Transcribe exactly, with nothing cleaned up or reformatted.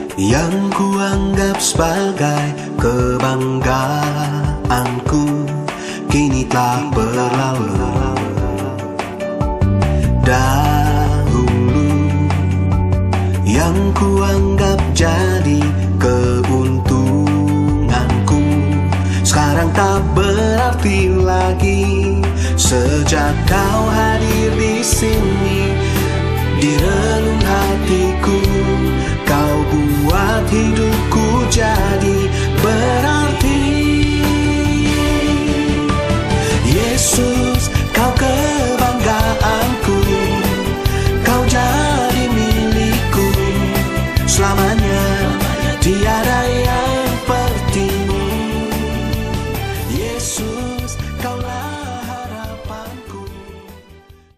yang kuanggap sebagai kebanggaanku kini telah berlalu. Dahulu yang kuanggap jadi keuntunganku sekarang tak berarti lagi. Sejak kau hadir di sini, di relung hati